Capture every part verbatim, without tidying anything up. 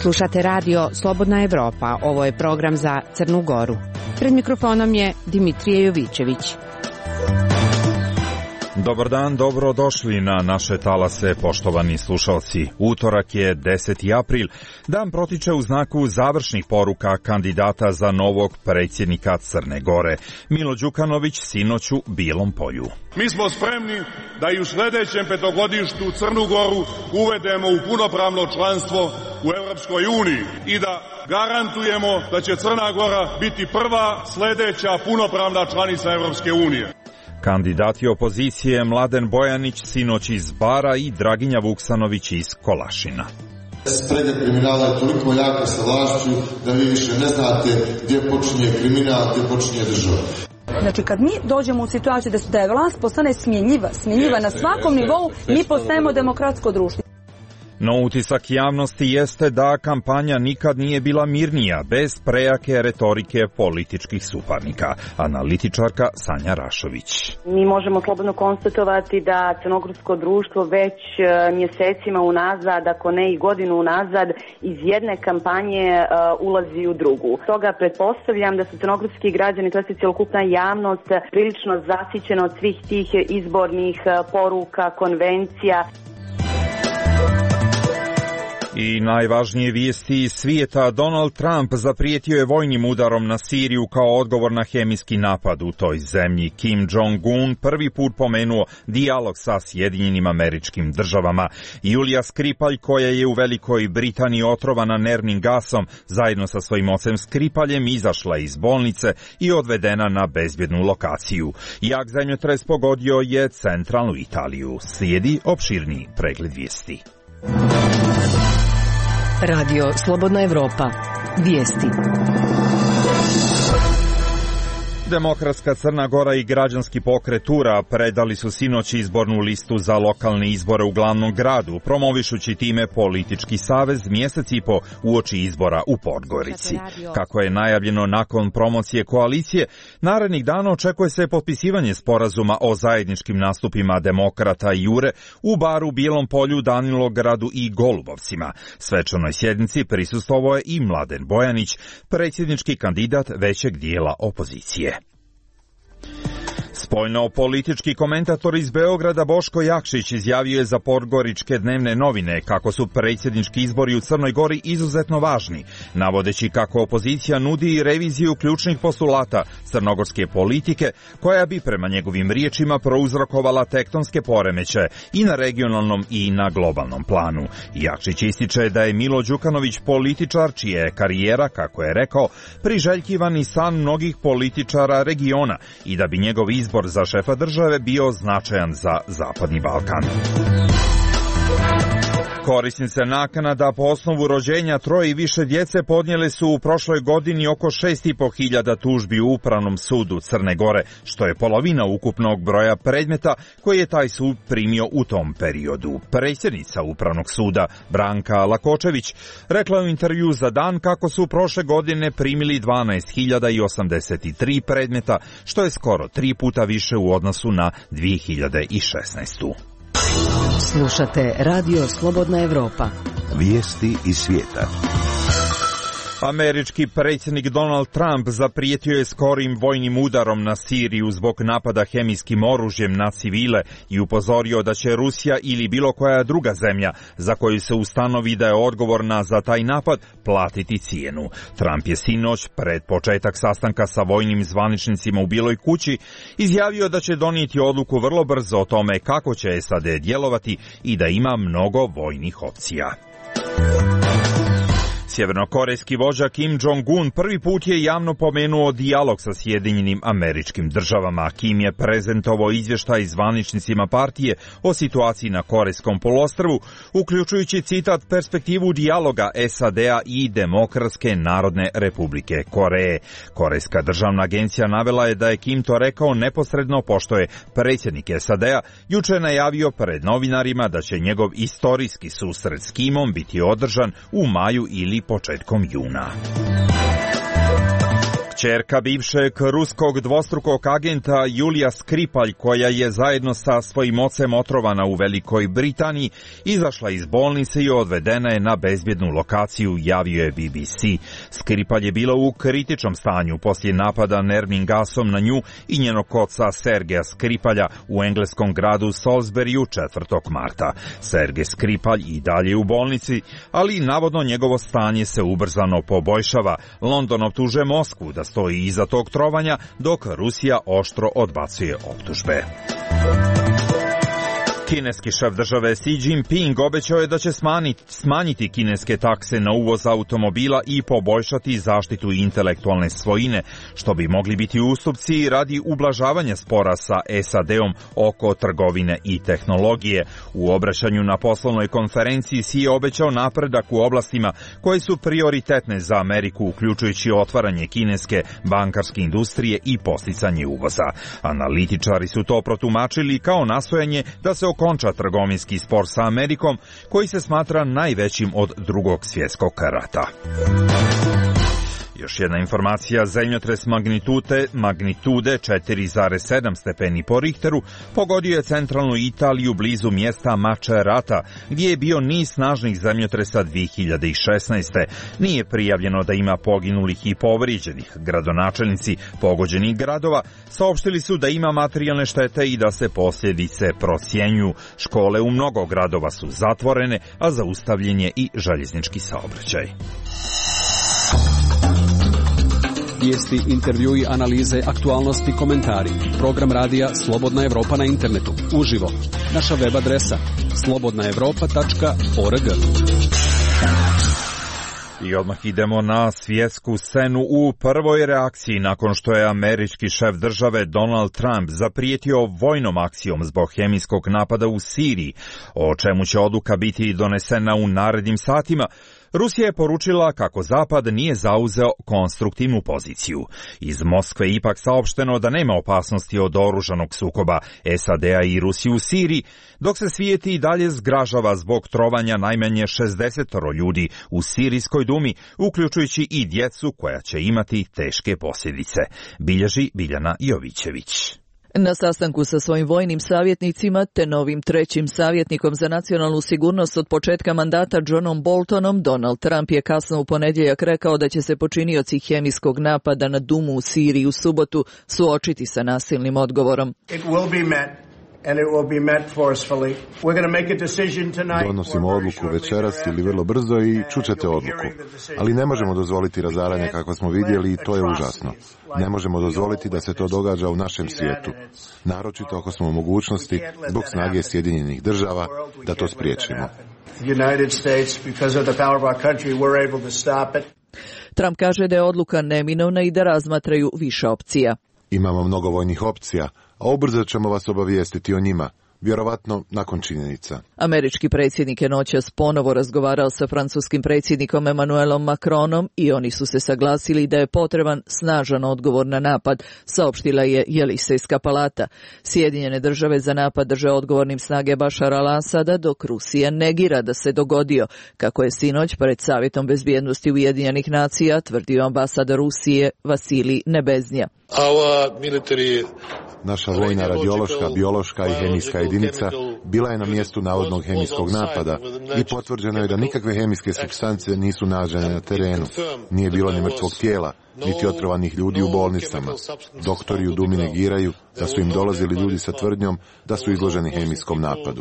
Slušate radio Slobodna Evropa, ovo je program za Crnu Goru. Pred mikrofonom je Dimitrije Jovićević. Dobar dan, dobrodošli na naše talase, poštovani slušalci. Utorak je deseti april, dan protiče u znaku završnih poruka kandidata za novog predsjednika Crne Gore. Milo Đukanović sinoć u Bijelom Polju. Mi smo spremni da i u sljedećem petogodištu Crnu Goru uvedemo u punopravno članstvo u Europskoj uniji i da garantujemo da će Crna Gora biti prva sljedeća punopravna članica Europske unije. Kandidati opozicije Mladen Bojanić sinoć iz Bara i Draginja Vuksanović iz Kolašina. Sprega kriminala je toliko jaka sa vlašću da vi više ne znate gdje počinje kriminal, gdje počinje država. Znači kad mi dođemo u situaciju da je vlast postane smjenjiva, smjenjiva na svakom nivou, mi postajemo demokratsko društvo. No utisak javnosti jeste da kampanja nikad nije bila mirnija, bez prejake retorike političkih suparnika. Analitičarka Sanja Rašović. Mi možemo slobodno konstatovati da crnogorsko društvo već mjesecima unazad, ako ne i godinu unazad, iz jedne kampanje uh, ulazi u drugu. Stoga pretpostavljam da su crnogorski građani, to je cjelokupna javnost, prilično zasićena od svih tih izbornih poruka, konvencija. I najvažnije vijesti iz svijeta, Donald Trump zaprijetio je vojnim udarom na Siriju kao odgovor na hemijski napad u toj zemlji. Kim Jong-un prvi put pomenuo dijalog sa Sjedinjenim Američkim Državama. Julija Skripalj, koja je u Velikoj Britaniji otrovana nervnim gasom, zajedno sa svojim ocem Skripaljem izašla iz bolnice i odvedena na bezbjednu lokaciju. Jak zemljotres pogodio je centralnu Italiju. Slijedi opširniji pregled vijesti. Radio Slobodna Evropa. Vijesti. Demokratska Crna Gora i građanski pokret Ura predali su sinoć izbornu listu za lokalne izbore u glavnom gradu, promovišući time politički savez mjesec i po uoči izbora u Podgorici. Kako je najavljeno nakon promocije koalicije, narednih dana očekuje se potpisivanje sporazuma o zajedničkim nastupima Demokrata i Ure u Baru, Bijelom Polju, Danilogradu i Golubovcima. Svečanoj sjednici prisustvovao je i Mladen Bojanić, predsjednički kandidat većeg dijela opozicije. Spoljno-politički komentator iz Beograda Boško Jakšić izjavio je za podgoričke dnevne novine kako su predsjednički izbori u Crnoj Gori izuzetno važni, navodeći kako opozicija nudi reviziju ključnih postulata crnogorske politike, koja bi prema njegovim riječima prouzrokovala tektonske poremećaje i na regionalnom i na globalnom planu. Jakšić ističe da je Milo Đukanović političar čija je karijera, kako je rekao, priželjkivani san mnogih političara regiona i da bi njegov izbor za šefa države bio značajan za Zapadni Balkan. Korisnice naknada po osnovu rođenja troje i više djece podnijele su u prošloj godini oko šest i po hiljada tužbi u Upravnom sudu Crne Gore, što je polovina ukupnog broja predmeta koji je taj sud primio u tom periodu. Predsjednica Upravnog suda Branka Lakočević rekla u intervju za Dan kako su prošle godine primili dvanaest hiljada osamdeset tri predmeta, što je skoro tri puta više u odnosu na dvije hiljade šesnaestu. Slušate Radio Slobodna Evropa. Vijesti iz svijeta. Američki predsjednik Donald Trump zaprijetio je skorim vojnim udarom na Siriju zbog napada hemijskim oružjem na civile i upozorio da će Rusija ili bilo koja druga zemlja za koju se ustanovi da je odgovorna za taj napad platiti cijenu. Trump je sinoć pred početak sastanka sa vojnim zvaničnicima u Bijeloj kući izjavio da će donijeti odluku vrlo brzo o tome kako će S A D djelovati i da ima mnogo vojnih opcija. Sjevernokorejski vođa Kim Jong-un prvi put je javno pomenuo dijalog sa Sjedinjenim Američkim Državama. Kim je prezentovao izvještaj zvaničnicima partije o situaciji na Korejskom poluostrvu, uključujući citat perspektivu dijaloga S A D-a i Demokratske Narodne Republike Koreje. Korejska državna agencija navela je da je Kim to rekao neposredno pošto je predsjednik S A D-a jučer najavio pred novinarima da će njegov istorijski susret s Kimom biti održan u maju ili početkom juna. Kćerka bivšeg ruskog dvostrukog agenta Julija Skripalj, koja je zajedno sa svojim ocem otrovana u Velikoj Britaniji, izašla iz bolnice i odvedena je na bezbjednu lokaciju, javio je B B C. Skripalj je bila u kritičnom stanju poslije napada nervnim gasom na nju i njenog oca Sergeja Skripalja u engleskom gradu Salisburyu četvrtog marta. Sergej Skripalj i dalje u bolnici, ali navodno njegovo stanje se ubrzano poboljšava. London optužuje Moskvu da stoji iza tog trovanja, dok Rusija oštro odbacuje optužbe. Kineski šef države Xi Jinping obećao je da će smanjiti, smanjiti kineske takse na uvoz automobila i poboljšati zaštitu intelektualne svojine, što bi mogli biti ustupci radi ublažavanja spora sa S A D-om oko trgovine i tehnologije. U obraćanju na poslovnoj konferenciji Xi je obećao napredak u oblastima koje su prioritetne za Ameriku, uključujući otvaranje kineske bankarske industrije i posticanje uvoza. Analitičari su to protumačili kao nastojanje da se okonča trgovinski spor sa Amerikom, koji se smatra najvećim od Drugog svjetskog rata. Još jedna informacija, zemljotres magnitude, magnitude četiri zarez sedam stepeni po Richteru pogodio je centralnu Italiju blizu mjesta Macerata, gdje je bio niz snažnih zemljotresa dvije hiljade šesnaeste. Nije prijavljeno da ima poginulih i povrijeđenih. Gradonačelnici pogođenih gradova saopštili su da ima materijalne štete i da se posljedice procjenjuju. Škole u mnogo gradova su zatvorene, a zaustavljen je i željeznički saobraćaj. Vijesti, intervjui, analize, aktualnosti, komentari. Program radija Slobodna Evropa na internetu. Uživo. Naša web adresa slobodna evropa tačka org. I odmah idemo na svjetsku scenu u prvoj reakciji nakon što je američki šef države Donald Trump zaprijetio vojnom akcijom zbog hemijskog napada u Siriji, o čemu će odluka biti donesena u narednim satima. Rusija je poručila kako Zapad nije zauzeo konstruktivnu poziciju. Iz Moskve je ipak saopšteno da nema opasnosti od oružanog sukoba S A D-a i Rusije u Siriji, dok se svijet i dalje zgražava zbog trovanja najmanje šezdeset ljudi u Sirijskoj dumi, uključujući i djecu koja će imati teške posljedice. Bilježi Biljana Jovićević. Na sastanku sa svojim vojnim savjetnicima te novim trećim savjetnikom za nacionalnu sigurnost od početka mandata Johnom Boltonom, Donald Trump je kasno u ponedjeljak rekao da će se počinioci hemijskog napada na Dumu u Siriji u subotu suočiti sa nasilnim odgovorom. Donosimo odluku večeras ili vrlo brzo i čućete odluku. Ali ne možemo dozvoliti razaranje kako smo vidjeli i to je užasno. Ne možemo dozvoliti da se to događa u našem svijetu. Naročito ako smo u mogućnosti, zbog snage Sjedinjenih država, da to spriječimo. Trump kaže da je odluka neminovna i da razmatraju više opcija. Imamo mnogo vojnih opcija, a ubrzo ćemo vas obavijestiti o njima, vjerovatno nakon činjenica. Američki predsjednik je noćas ponovo razgovarao sa francuskim predsjednikom Emmanuelom Macronom i oni su se saglasili da je potreban snažan odgovor na napad, saopštila je Jelisejska palata. Sjedinjene države za napad drže odgovornim snage Bašara al-Asada, dok Rusija negira da se dogodio, kako je sinoć pred Savjetom bezbjednosti Ujedinjenih nacija tvrdio ambasador Rusije Vasilij Nebeznja. Naša vojna radiološka, biološka i hemijska jedinica bila je na mjestu navodnog hemijskog napada i potvrđeno je da nikakve hemijske supstance nisu nađene na terenu. Nije bilo ni mrtvog tijela, niti otrovanih ljudi u bolnicama. Doktori u Dumi negiraju da su im dolazili ljudi sa tvrdnjom da su izloženi hemijskom napadu.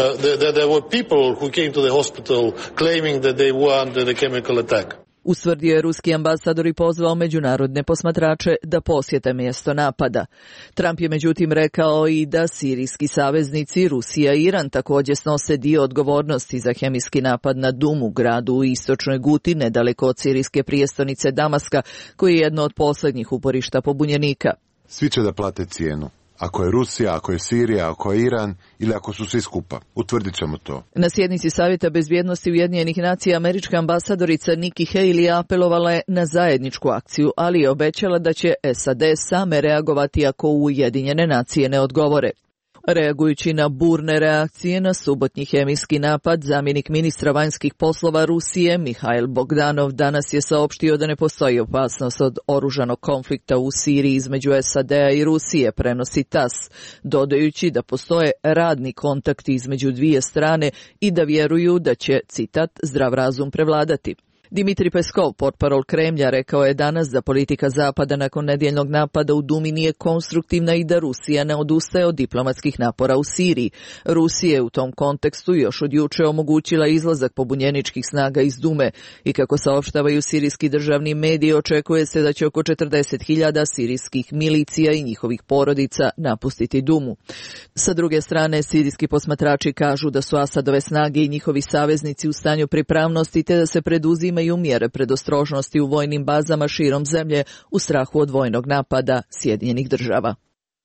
Ustvrdio je ruski ambasador i pozvao međunarodne posmatrače da posjete mjesto napada. Trump je međutim rekao i da sirijski saveznici Rusija i Iran također snose dio odgovornosti za hemijski napad na Dumu, gradu u istočnoj Guti, nedaleko od sirijske prijestolnice Damaska, koji je jedno od posljednjih uporišta pobunjenika. Svi će da plate cijenu. Ako je Rusija, ako je Sirija, ako je Iran ili ako su svi skupa. Utvrdit ćemo to. Na sjednici Savjeta bezbjednosti Ujedinjenih nacija američka ambasadorica Nikki Haley apelovala je na zajedničku akciju, ali je obećala da će S A D same reagovati ako Ujedinjene nacije ne odgovore. Reagujući na burne reakcije na subotnji hemijski napad, zamjenik ministra vanjskih poslova Rusije Mihail Bogdanov danas je saopštio da ne postoji opasnost od oružanog konflikta u Siriji između S A D-a i Rusije, prenosi TAS, dodajući da postoje radni kontakti između dvije strane i da vjeruju da će, citat, zdrav razum prevladati. Dimitrij Peskov, portparol Kremlja, rekao je danas da politika Zapada nakon nedjeljnog napada u Dumi nije konstruktivna i da Rusija ne odustaje od diplomatskih napora u Siriji. Rusija je u tom kontekstu još od juče omogućila izlazak pobunjeničkih snaga iz Dume i kako saopštavaju sirijski državni mediji, očekuje se da će oko četrdeset hiljada sirijskih milicija i njihovih porodica napustiti Dumu. Sa druge strane, sirijski posmatrači kažu da su Asadove snage i njihovi saveznici u stanju pripravnosti te da se preduzima imaju mjere predostrožnosti u vojnim bazama širom zemlje u strahu od vojnog napada Sjedinjenih država.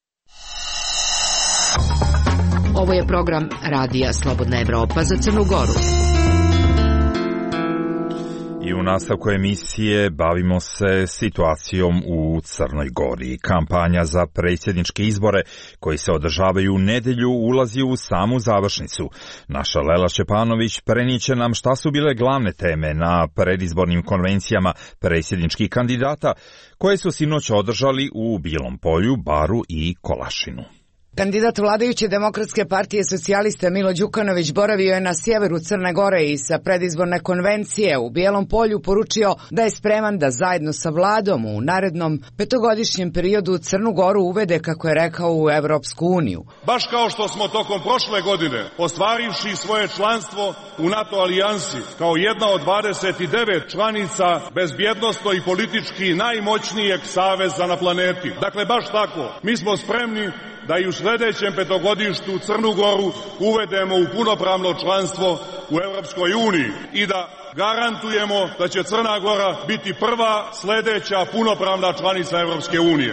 Ovo je program Radija Slobodna Evropa za Crnu Goru. I u nastavku emisije bavimo se situacijom u Crnoj Gori. Kampanja za predsjedničke izbore koji se održavaju u nedjelju ulazi u samu završnicu. Naša Lela Šćepanović prenijeće nam šta su bile glavne teme na predizbornim konvencijama predsjedničkih kandidata koje su sinoć održali u Bilom Polju, Baru i Kolašinu. Kandidat vladajuće Demokratske partije socijalista Milo Đukanović boravio je na sjeveru Crne Gore i sa predizborne konvencije u Bijelom Polju poručio da je spreman da zajedno sa vladom u narednom petogodišnjem periodu Crnu Goru uvede, kako je rekao, u Evropsku uniju. Baš kao što smo tokom prošle godine, ostvarivši svoje članstvo u NATO alijansi kao jedna od dvadeset devet članica bezbjednosno i politički najmoćnijeg saveza na planeti. Dakle, baš tako, mi smo spremni da i u sljedećem petogodištu Crnu Goru uvedemo u punopravno članstvo u Europskoj uniji i da garantujemo da će Crna Gora biti prva sljedeća punopravna članica Europske unije.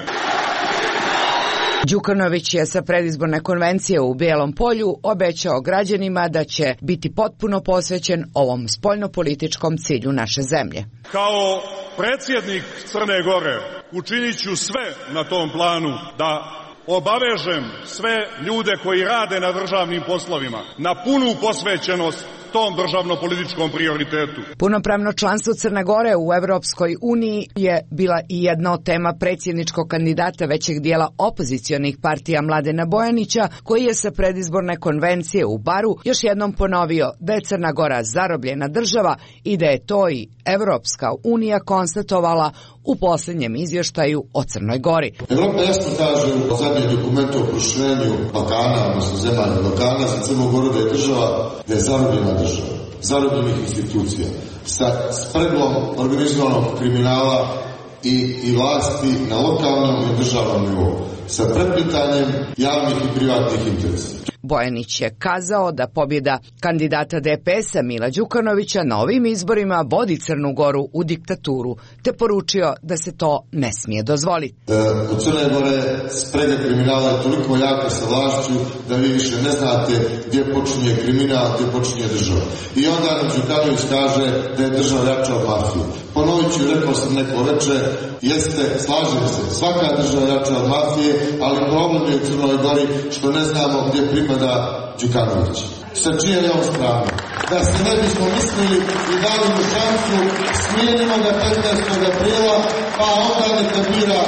Đukanović je sa predizborne konvencije u Bijelom Polju obećao građanima da će biti potpuno posvećen ovom spoljnopolitičkom cilju naše zemlje. Kao predsjednik Crne Gore učinit ću sve na tom planu da obavežem sve ljude koji rade na državnim poslovima na punu posvećenost tom državno-političkom prioritetu. Punopravno članstvo Crne Gore u Evropskoj uniji je bila i jedna od tema predsjedničkog kandidata većeg dijela opozicionih partija Mladena Bojanića, koji je sa predizborne konvencije u Baru još jednom ponovio da je Crna Gora zarobljena država i da je to i Evropska unija konstatovala u posljednjem izvještaju o Crnoj Gori. Evropa jasno kaže u zadnjem dokumentu o proširenju Balkana, odnosno zemalja Balkana, za Crnu Goru da je država, da je zarobljena država, zarobljenih institucija, sa spregom organizovanog kriminala i, i vlasti na lokalnom i državnom nivou, sa preplitanjem javnih i privatnih interesa. Bojanić je kazao da pobjeda kandidata D P S-a Mila Đukanovića na ovim izborima vodi Crnu Goru u diktaturu, te poručio da se to ne smije dozvoliti. E, u Crne Gore sprega kriminala je toliko jaka sa vlašću da vi više ne znate gdje počinje kriminal, gdje počinje država. I onda nam Đukanović kaže da je država jača od mafije. Ponovit ću, rekao sam neko reče, jeste, slažem se, svaka država jača od mafije, ali problem je u Crnoj Gori što ne znamo gdje pripada Đukanović. Sa čije je on strane? Da se ne bismo mislili i dali mu šansu, smijenimo ga petnaestog aprila, pa onda neka bira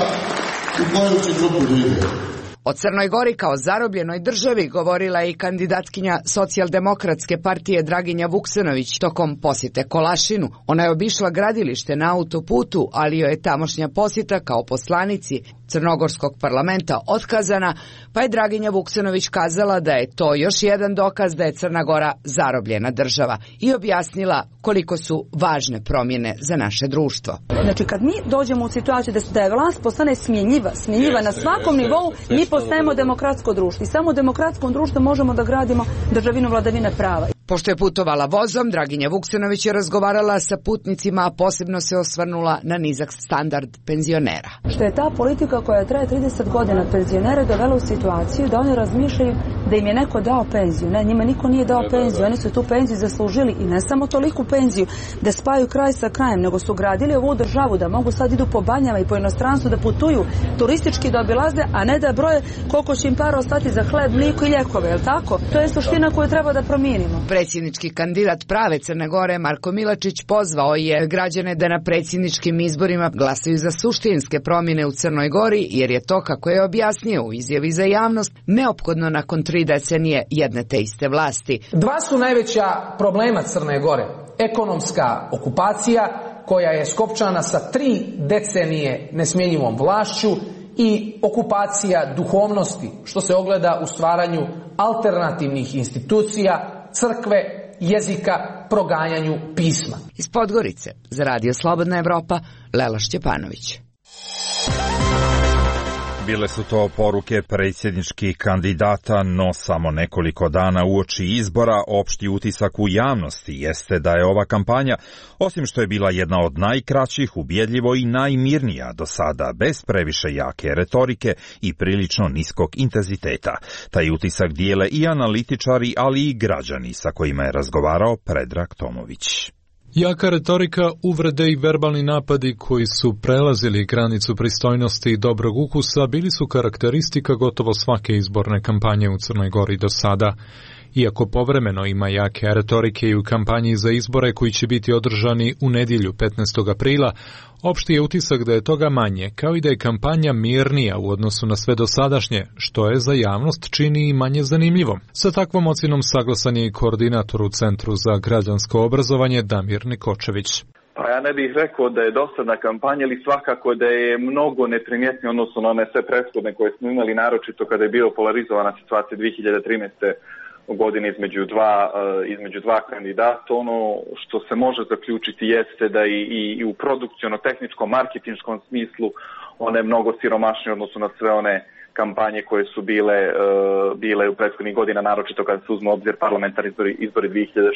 u koju će grupu da ide. O Crnoj Gori kao zarobljenoj državi govorila je i kandidatkinja Socijaldemokratske partije Draginja Vuksanović tokom posjete Kolašinu. Ona je obišla gradilište na autoputu, ali joj je tamošnja posjeta kao poslanici Crnogorskog parlamenta otkazana, pa je Draginja Vuksanović kazala da je to još jedan dokaz da je Crna Gora zarobljena država i objasnila koliko su važne promjene za naše društvo. Znači, kad mi dođemo u situaciju da je vlast postane smjenjiva, smjenjiva na svakom nivou, mi postajemo demokratsko društvo i samo u demokratskom društvu možemo da gradimo državinu vladavine prava. Pošto je putovala vozom, Draginja Vuksanović je razgovarala sa putnicima, a posebno se osvrnula na nizak standard penzionera. Što je ta politika koja traje trideset godina penzionere dovela u situaciju da oni razmišljaju da im je neko dao penziju. Ne, njima niko nije dao penziju. Oni su tu penziju zaslužili i ne samo toliku penziju da spaju kraj sa krajem, nego su gradili ovu državu da mogu sad idu po banjama i po inostranstvu da putuju, turistički da obilaze, a ne da broje koliko će im para ostati za hleb, mlijeko i ljekove, je li tako? To je suština koju treba da promijenimo. Predsjednički kandidat prave Crne Gore Marko Milačić pozvao je građane da na predsjedničkim izborima glasaju za suštinske promjene u Crnoj Gori, jer je to, kako je objasnio u izjavi za javnost, neophodno nakon tri decenije jedne te iste vlasti. Dva su najveća problema Crne Gore. Ekonomska okupacija, koja je skopčana sa tri decenije nesmjenjivom vlašću, i okupacija duhovnosti, što se ogleda u stvaranju alternativnih institucija, crkve, jezika, proganjanju pisma. Iz Podgorice, za Radio Slobodna Evropa, Lela Šćepanović. Bile su to poruke predsjedničkih kandidata, no samo nekoliko dana uoči izbora opšti utisak u javnosti jeste da je ova kampanja, osim što je bila jedna od najkraćih, ubjedljivo i najmirnija do sada, bez previše jake retorike i prilično niskog intenziteta. Taj utisak dijele i analitičari, ali i građani sa kojima je razgovarao Predrag Tomović. Jaka retorika, uvrede i verbalni napadi koji su prelazili granicu pristojnosti i dobrog ukusa bili su karakteristika gotovo svake izborne kampanje u Crnoj Gori do sada. Iako povremeno ima jake retorike i u kampanji za izbore koji će biti održani u nedjelju petnaestog aprila, opšti je utisak da je toga manje, kao i da je kampanja mirnija u odnosu na sve dosadašnje, što je za javnost čini i manje zanimljivo. Sa takvom ocjenom saglasan je i koordinator u Centru za građansko obrazovanje Damir Nikočević. Pa ja ne bih rekao da je dosadna kampanja, ali svakako da je mnogo neprimjetnije odnosno na one sve prethodne koje smo imali, naročito kada je bio polarizovana situacija dvije hiljade trinaeste. godine između dva, između dva kandidata. Ono što se može zaključiti jeste da i, i, i u produkciono-tehničkom, marketinškom smislu ona je mnogo siromašnija odnosno na sve one kampanje koje su bile, uh, bile u prethodnih godina, naročito kada se uzme obzir parlamentarni izbori, izbori dvije hiljade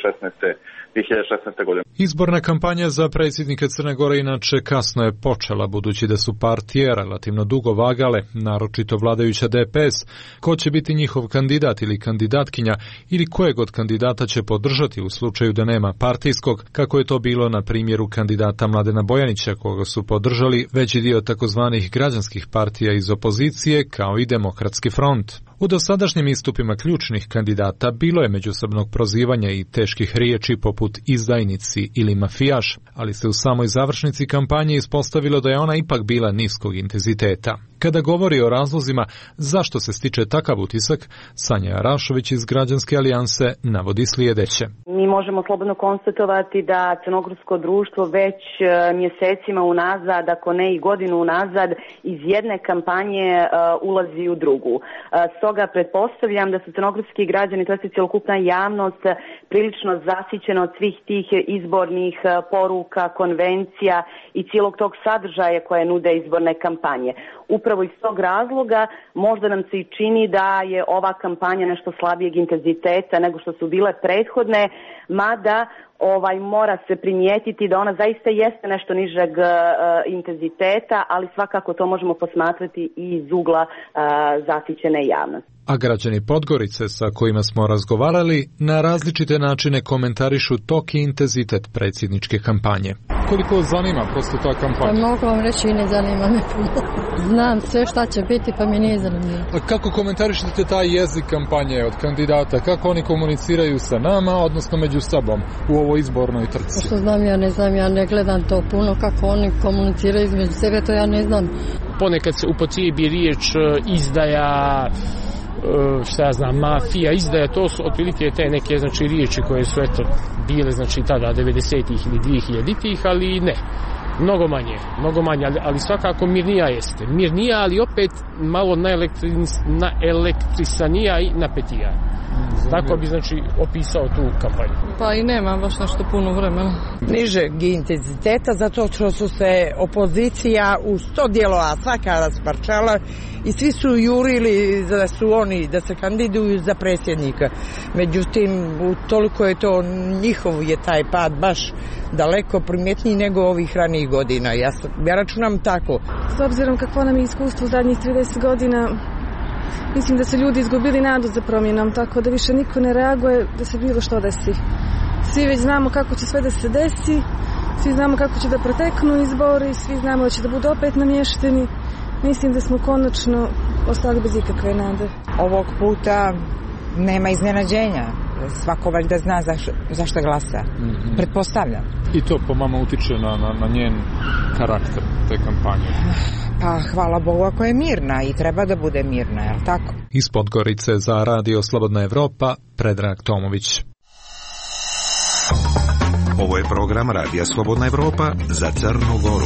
šesnaeste. godine. Izborna kampanja za predsjednika Crne Gore inače kasno je počela, budući da su partije relativno dugo vagale, naročito vladajuća D P S, ko će biti njihov kandidat ili kandidatkinja ili kojeg od kandidata će podržati u slučaju da nema partijskog, kako je to bilo na primjeru kandidata Mladena Bojanića, koga su podržali veći dio takozvanih građanskih partija iz opozicije, kao i Demokratski front. U dosadašnjim istupima ključnih kandidata bilo je međusobnog prozivanja i teških riječi poput izdajnici ili mafijaš, ali se u samoj završnici kampanje ispostavilo da je ona ipak bila niskog intenziteta. Kada govori o razlozima zašto se stiče takav utisak, Sanja Arašović iz Građanske alijanse navodi sljedeće. Mi možemo slobodno konstatovati da crnogorsko društvo već mjesecima unazad, ako ne i godinu unazad, iz jedne kampanje uh, ulazi u drugu. Uh, stoga pretpostavljam da su crnogorski građani, to je cjelokupna javnost, prilično zasićena od svih tih izbornih uh, poruka, konvencija i cijelog tog sadržaja koje nude izborne kampanje. Upravo iz tog razloga možda nam se i čini da je ova kampanja nešto slabijeg intenziteta nego što su bile prethodne, mada ovaj mora se primijetiti da ona zaista jeste nešto nižeg uh, intenziteta, ali svakako to možemo posmatrati i iz ugla uh, zasićene javnosti. A građani Podgorice sa kojima smo razgovarali na različite načine komentarišu tok i intenzitet predsjedničke kampanje. Koliko vas zanima prosto ta kampanja? Pa mogu vam reći i ne zanima me puno. Znam sve šta će biti pa mi nije zanimljivo. A kako komentarišete taj jezik kampanje od kandidata? Kako oni komuniciraju sa nama, odnosno među sobom u ovoj izbornoj trci? Što znam, ja ne znam, ja ne gledam to puno kako oni komuniciraju između sebe, to ja ne znam. Ponekad se upotrebi riječ izdaja, šta ja znam, mafija, izdaja, to su otprilike te neke znači riječi koje su eto bile znači tada devedesetih ili dvije hiljaditih, ali ne. Mnogo manje, mnogo manje, ali, ali svakako mirnija jeste. Mirnija, ali opet malo naelektrisanija i napetija. Tako bi znači opisao tu kampanju. Pa i nema baš nešto puno vremena. Nižeg intenziteta, zato što su se opozicija u sto dijelova svaka rasparčala i svi su jurili da su oni, da se kandiduju za predsjednika. Međutim, toliko je to, njihov je taj pad baš daleko primjetniji nego ovih ranijih godina. Ja, ja računam tako. S obzirom kakvo nam je iskustvo u zadnjih trideset godina, mislim da su ljudi izgubili nadu za promjenom, tako da više niko ne reaguje da se bilo što desi. Svi već znamo kako će sve da se desi, svi znamo kako će da proteknu izbori, svi znamo da će da budu opet namješteni. Mislim da smo konačno ostali bez ikakve nade. Ovog puta nema iznenađenja. Svako valjda zna zaš, zašto glasa. Mm-hmm. Pretpostavljam. I to po mama utiče na, na, na njen karakter te kampanje. Pa hvala Bogu ako je mirna i treba da bude mirna, je li tako? Iz Podgorice za Radio Slobodna Evropa, Predrag Tomović. Ovo je program Radija Slobodna Evropa za Crnu Goru.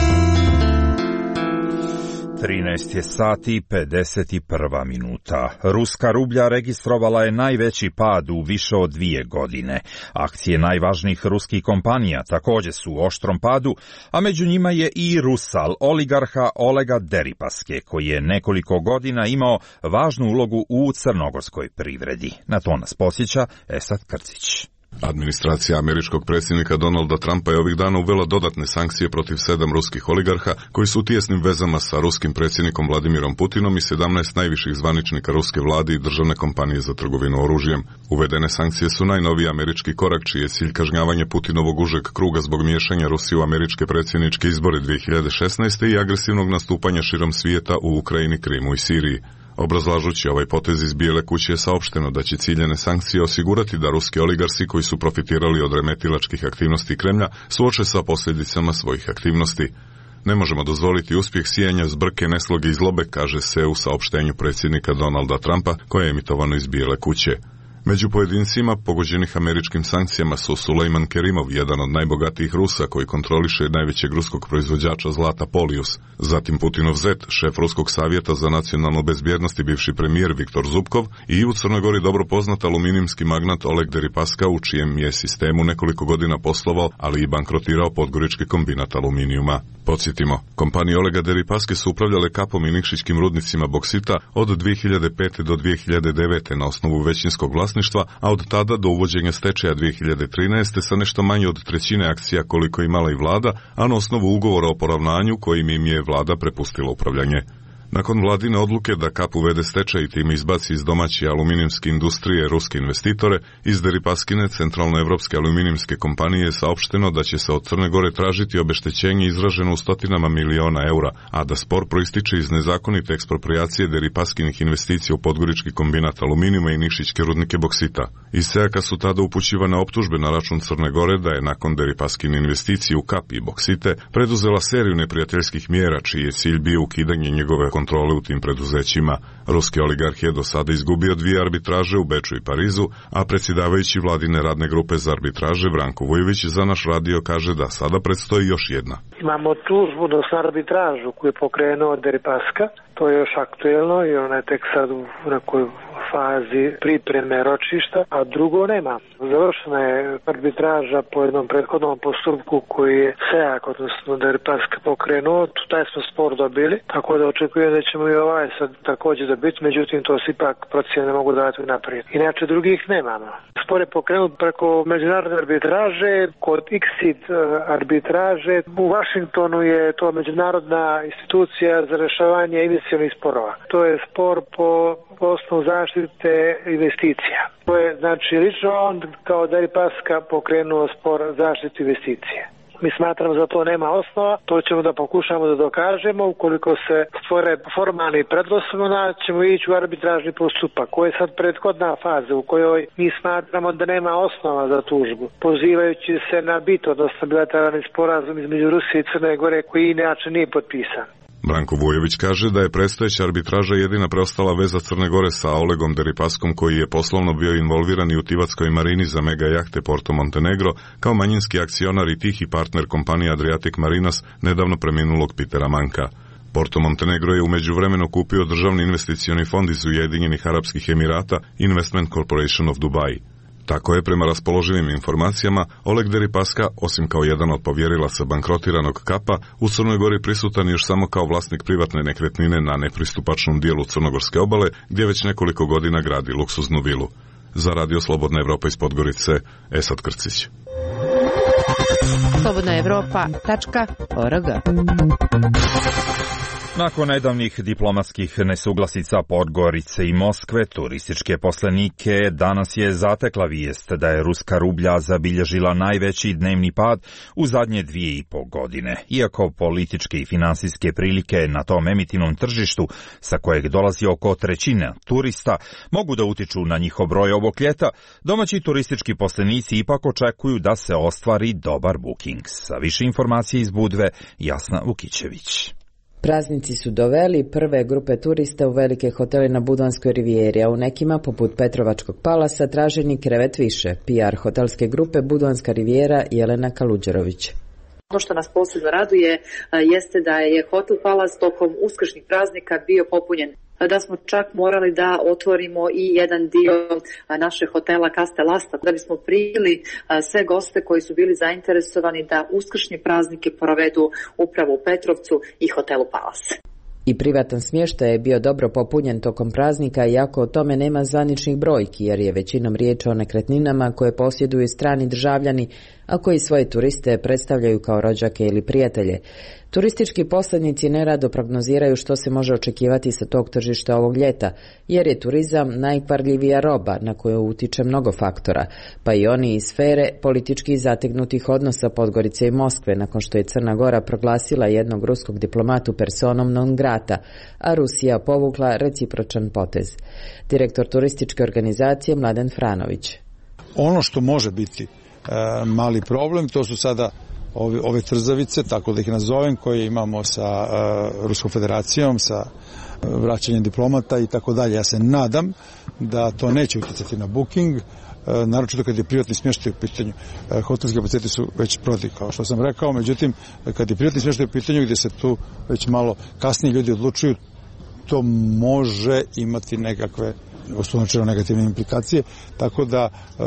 trinaest je sati pedeset prva minuta. Ruska rublja registrovala je najveći pad u više od dvije godine. Akcije najvažnijih ruskih kompanija također su u oštrom padu, a među njima je i Rusal, oligarha Olega Deripaske, koji je nekoliko godina imao važnu ulogu u crnogorskoj privredi. Na to nas podsjeća Esad Krcić. Administracija američkog predsjednika Donalda Trumpa je ovih dana uvela dodatne sankcije protiv sedam ruskih oligarha koji su u tijesnim vezama sa ruskim predsjednikom Vladimirom Putinom i sedamnaest najviših zvaničnika ruske vlade i državne kompanije za trgovinu oružjem. Uvedene sankcije su najnoviji američki korak čiji je cilj kažnjavanje Putinovog užeg kruga zbog miješanja Rusije u američke predsjedničke izbore dvije hiljade šesnaeste. i agresivnog nastupanja širom svijeta u Ukrajini, Krimu i Siriji. Obrazlažući ovaj potez iz Bijele kuće je saopšteno da će ciljane sankcije osigurati da ruski oligarsi koji su profitirali od remetilačkih aktivnosti Kremlja suoče sa posljedicama svojih aktivnosti. Ne možemo dozvoliti uspjeh sijanja zbrke, nesloge i zlobe, kaže se u saopštenju predsjednika Donalda Trumpa koje je emitovano iz Bijele kuće. Među pojedincima pogođenih američkim sankcijama su Sulejman Kerimov, jedan od najbogatijih Rusa koji kontroliše najvećeg ruskog proizvođača zlata Polius, zatim Putinov zet, šef Ruskog savjeta za nacionalnu bezbjednost i bivši premijer Viktor Zubkov i u Crnoj Gori dobro poznat aluminijski magnat Oleg Deripaska, u čijem je sistemu nekoliko godina poslovao, ali i bankrotirao podgorički kombinat aluminijuma. Podsjetimo, kompanije Olega Deripaske su upravljale Kapom i Nikšićkim rudnicima boksita od dvije hiljade pete do dvije hiljade devete na osnovu većinskog vlasništva, a od tada do uvođenja stečaja dvije hiljade trinaeste. sa nešto manje od trećine akcija koliko imala i vlada, a na osnovu ugovora o poravnanju kojim im je vlada prepustila upravljanje. Nakon vladine odluke da Kap uvede stečaj i time izbaci iz domaće aluminijumske industrije ruske investitore, iz Deripaskine centralnoevropske aluminijumske kompanije je saopšteno da će se od Crne Gore tražiti obeštećenje izraženo u stotinama miliona eura, a da spor proističe iz nezakonite eksproprijacije Deripaskinih investicija u podgorički kombinat aluminijuma i Nikšićke rudnike boksita. Iz Sejaka su tada upućivane optužbe na račun Crne Gore da je nakon Deripaskine investicije u Kap i boksite preduzela seriju neprijateljskih mjera čiji je cilj bio ukidanje njegove kontrole u tim preduzećima. Ruski oligarh je do sada izgubio dvije arbitraže u Beču i Parizu, a predsjedavajući vladine radne grupe za arbitraže Branko Vujović za naš radio kaže da sada predstoji još jedna. Imamo tužbu do arbitražu koju je pokrenuo Deripaska, to je još aktuelno i ona je tek sad u nekoj fazi pripreme ročišta, a drugo nema. Završena je arbitraža po jednom prethodnom postupku koji je Sejak, odnosno Deripaska pokrenuo, taj smo spor dobili, tako da očekujem da ćemo i ovaj sad također dobiti, međutim to se ipak procjene ne mogu davati naprijed. Inače drugih nemamo. Spor je pokrenut preko međunarodne arbitraže, kod Iksit arbitraže. U Vašingtonu je to međunarodna institucija za rješavanje investicionih sporova. To je spor po osnovu zaštite investicija. To je znači lično on kao Deripaska pokrenuo spor zaštite investicije. Mi smatramo da to nema osnova, to ćemo da pokušamo da dokažemo, ukoliko se stvore formalni predlosovi, ćemo ići u arbitražni postupak, koji je sad prethodna faza u kojoj mi smatramo da nema osnova za tužbu, pozivajući se na bit, odnosno bilateralni sporazum između Rusije i Crne Gore koji inače nije potpisan. Branko Vujović kaže da je predstojeća arbitraža jedina preostala veza Crne Gore sa Olegom Deripaskom koji je poslovno bio involviran i u Tivatskoj marini za mega jahte Porto Montenegro kao manjinski akcionar i tihi partner kompanije Adriatic Marinas nedavno preminulog Petera Manka. Porto Montenegro je u međuvremenu kupio državni investicioni fond iz Ujedinjenih Arapskih Emirata Investment Corporation of Dubai. Tako je, prema raspoloživim informacijama, Oleg Deripaska, osim kao jedan od povjerilaca bankrotiranog Kapa, u Crnoj Gori prisutan još samo kao vlasnik privatne nekretnine na nepristupačnom dijelu Crnogorske obale, gdje već nekoliko godina gradi luksuznu vilu. Za Radio Slobodna Evropa iz Podgorice, Esad Krcić. slobodna evropa tačka org Nakon nedavnih diplomatskih nesuglasica Podgorice i Moskve, turističke poslenike danas je zatekla vijest da je ruska rublja zabilježila najveći dnevni pad u zadnje dvije i po godine. Iako političke i finansijske prilike na tom emitinom tržištu, sa kojeg dolazi oko trećine turista, mogu da utiču na njihov broj ovog ljeta, domaći turistički poslenici ipak očekuju da se ostvari dobar booking. Sa više informacije iz Budve, Jasna Vukićević. Praznici su doveli prve grupe turista u velike hotele na Budvanskoj rivijeri, a u nekima, poput Petrovačkog palasa, traženi krevet više. P R hotelske grupe Budvanska rivijera Jelena Kaluđerović. Ono što nas posebno raduje jeste da je Hotel Palace tokom uskršnjih praznika bio popunjen, da smo čak morali da otvorimo i jedan dio našeg hotela Castel Asta, da bismo primili sve goste koji su bili zainteresovani da uskršnje praznike provedu upravo u Petrovcu i Hotelu Palace. I privatan smještaj je bio dobro popunjen tokom praznika, iako o tome nema zvaničnih brojki, jer je većinom riječ o nekretninama koje posjeduju strani državljani, a koji svoje turiste predstavljaju kao rođake ili prijatelje. Turistički posrednici nerado prognoziraju što se može očekivati sa tog tržišta ovog ljeta, jer je turizam najkvarljivija roba na koju utiče mnogo faktora, pa i oni iz sfere politički zategnutih odnosa Podgorice i Moskve, nakon što je Crna Gora proglasila jednog ruskog diplomatu personom non grata, a Rusija povukla recipročan potez. Direktor turističke organizacije Mladen Franović. Ono što može biti e, mali problem, to su sada ove, ove trzavice, tako da ih nazovem, koje imamo sa e, Ruskom federacijom, sa vraćanjem diplomata i tako dalje. Ja se nadam da to neće utjecati na booking, e, naročito kad je privatni smještaj u pitanju. E, hotelski kapaciteti su već proti, kao što sam rekao, međutim, kad je privatni smještaj u pitanju, gdje se tu već malo kasnije ljudi odlučuju, to može imati nekakve osnovno negativne implikacije, tako da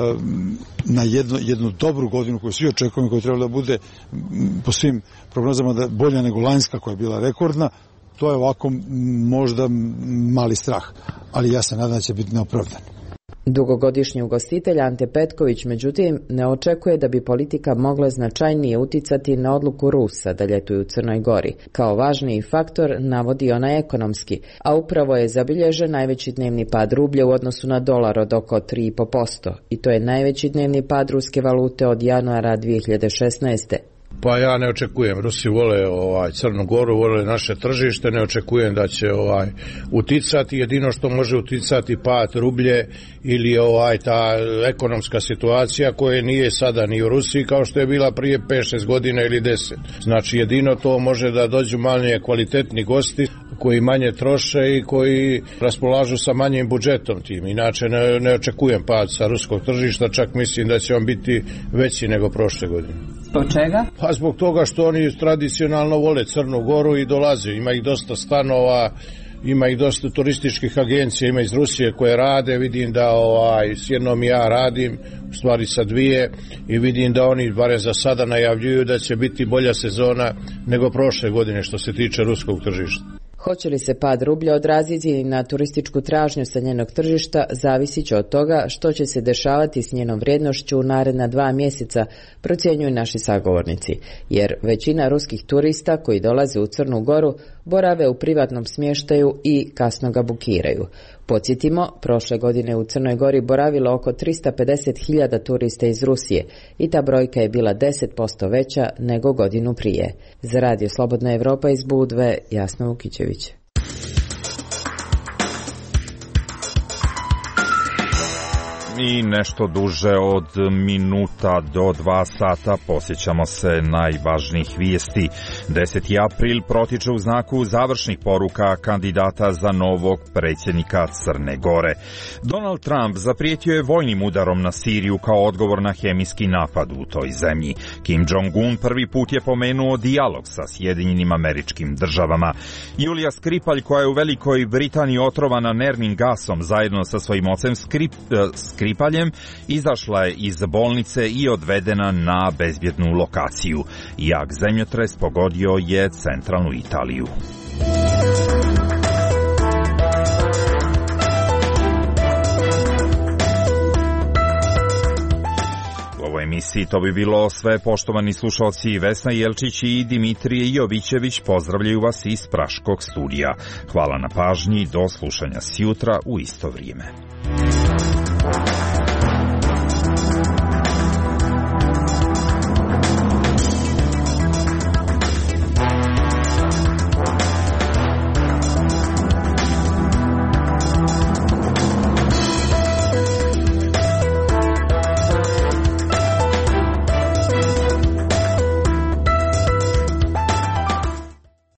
na jednu, jednu dobru godinu koju svi očekujemo, koju treba da bude po svim prognozama da bolja nego lanjska koja je bila rekordna, to je ovako možda mali strah, ali ja se nadam da će biti neopravdan. Dugogodišnji ugostitelj Ante Petković, međutim, ne očekuje da bi politika mogla značajnije uticati na odluku Rusa da ljetuju u Crnoj Gori. Kao važniji faktor navodi onaj ekonomski, a upravo je zabilježen najveći dnevni pad rublja u odnosu na dolar od oko tri i po posto. I to je najveći dnevni pad ruske valute od januara dvije hiljade šesnaeste. Pa ja ne očekujem, Rusi vole ovaj Crnu Goru, vole naše tržište, ne očekujem da će ovaj uticati, jedino što može uticati pad rublje ili ovaj ta ekonomska situacija koja nije sada ni u Rusiji kao što je bila prije pet šest godina ili deset. Znači jedino to može da dođu manje kvalitetni gosti koji manje troše i koji raspolažu sa manjim budžetom tim. Inače ne, ne očekujem pad sa ruskog tržišta, čak mislim da će on biti veći nego prošle godine. Zbog čega? Pa zbog toga što oni tradicionalno vole Crnu Goru i dolaze. Ima ih dosta stanova, ima ih dosta turističkih agencija, ima iz Rusije koje rade. Vidim da ovaj, s jednom ja radim, u stvari sa dvije, i vidim da oni bare za sada najavljuju da će biti bolja sezona nego prošle godine što se tiče ruskog tržišta. Hoće li se pad rublja odraziti na turističku tražnju sa njenog tržišta, zavisit će od toga što će se dešavati s njenom vrijednošću u naredna dva mjeseca, procjenjuju naši sagovornici, jer većina ruskih turista koji dolaze u Crnu Goru borave u privatnom smještaju i kasno ga bukiraju. Podsjetimo, prošle godine u Crnoj Gori boravilo oko tristo pedeset hiljada turista iz Rusije i ta brojka je bila deset posto veća nego godinu prije. Za Radio Slobodna Evropa iz Budve, Jasna Vukićević. I nešto duže od minuta do dva sata posjećamo se najvažnijih vijesti. deseti april protiče u znaku završnih poruka kandidata za novog predsjednika Crne Gore. Donald Trump zaprijetio je vojnim udarom na Siriju kao odgovor na hemijski napad u toj zemlji. Kim Jong-un prvi put je pomenuo dijalog sa Sjedinjenim Američkim Državama. Julija Skripalj, koja je u Velikoj Britaniji otrovana nervnim gasom zajedno sa svojim ocem Skrip, Skripalj, Skripaljem, izašla je iz bolnice i odvedena na bezbjednu lokaciju. Jak zemljotres pogodio je centralnu Italiju. ovoj emisiji. To bi bilo sve, poštovani slušalci. Vesna Jelčić i Dimitrije Jovićević pozdravljaju vas iz Praškog studija. Hvala na pažnji, do slušanja sjutra u isto vrijeme.